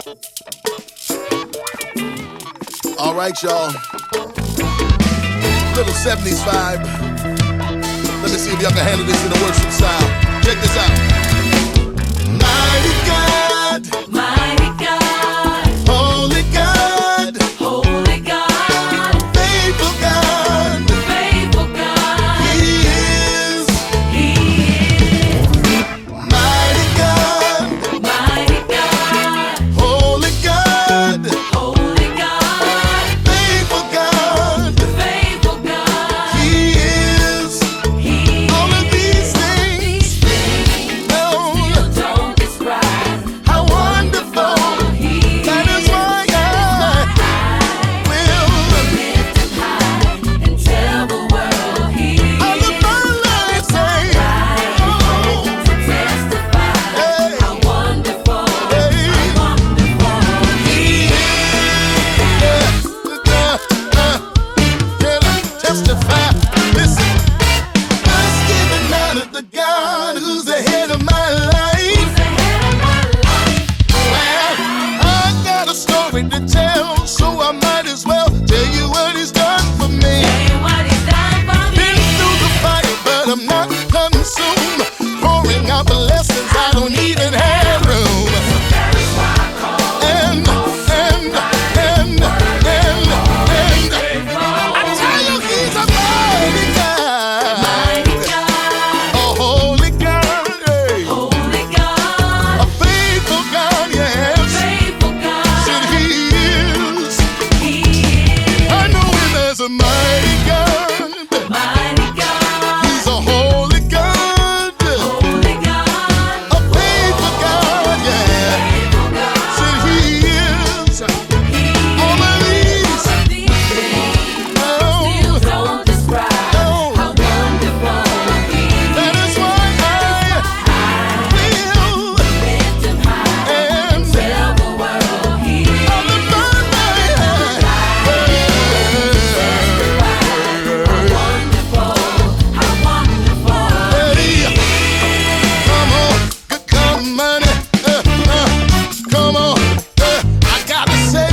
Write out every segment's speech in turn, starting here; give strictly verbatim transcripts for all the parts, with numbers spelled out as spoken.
All right, y'all. Little seventies vibe. Let me see if y'all can handle this in a worship style. Check this out. Mighty God, Mighty God, Holy God, Holy God, Faithful God, Faithful God, He is. He is. Mighty God, Mighty God, Holy God, Holy God, Faithful God, Faithful God, He is. He is. All of these things, oh, Still don't describe how wonderful. He That is why I will. lift him high and tell the world He All of my life say, oh, to testify hey, how wonderful, hey, how wonderful He is. yeah, uh, uh, can I testify? Listen, let's give it honor to God who's the head of my life. Well, I got a story to tell, so I might as well tell you what He's done for me. Been through the fire, but I'm not consumed. Pouring out blessings, I don't even have room. And, and, and, and, and, I tell you, He's a mighty God, a holy God, hey, a faithful God, yes, said He is. I know Him as a mighty God. He's a holy God, a faithful God, yeah, said He is. All of these, oh, Don't describe oh, how wonderful He that is why I will, lift him high. and Tell the world He all of my life, wonderful, how wonderful. hey, come on, come on, uh, uh, come on, uh, I gotta say,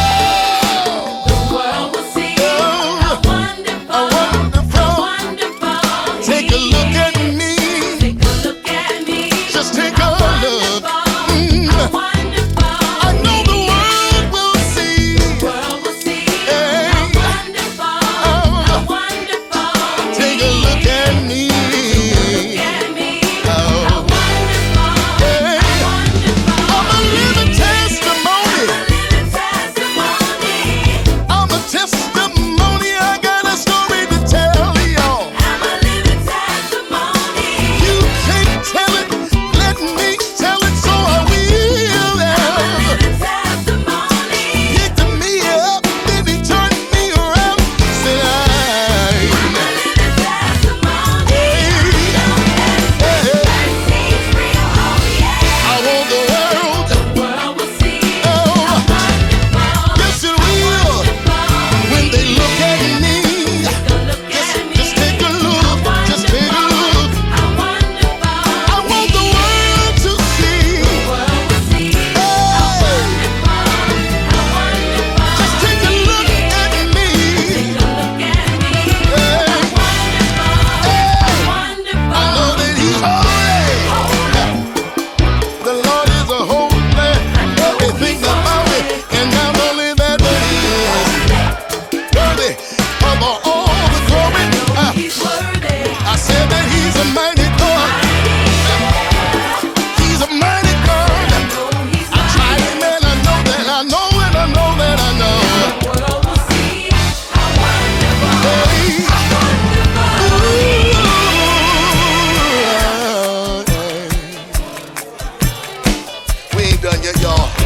oh, The world will see how wonderful, how wonderful. wonderful. Take a He look at is. me, Take a look at me. just take a look. Wonderful, Mm. how wonderful. I know the world will see. The world will see Hey. how wonderful, how wonderful. Take a look at me. Look at me. Oh. How wonderful, Hey. how wonderful. I'm a living testimony. Living testimony. I'm a testimony. I got a story to tell y'all. I'm a living testimony. You can't tell it. Let me tell it, so I will. Living testimony. Picked me up, then He turned me around. Said I. Living testimony. Hey. Hey. Seems real, oh yeah. I want the world. The world will see Oh. how wonderful, Yes, it will. When they look at me, Take a look just, at me. just take a look, just take a look. How wonderful. I want the world to see. The world will see how Hey, wonderful, how wonderful. just take a look at me. Take a look at me. Hey, How wonderful, I know wonderful. that He's holy. The Lord is a holy. Everything about it, and not only that, but He is worthy of all the glory. Ah, He's worthy. I said that He's a mighty God. He's a mighty God. He's I tried Him and I know that I know and I know that I know. the world will see how wonderful, Hey, wonderful. ooh, yeah. We ain't done yet, y'all.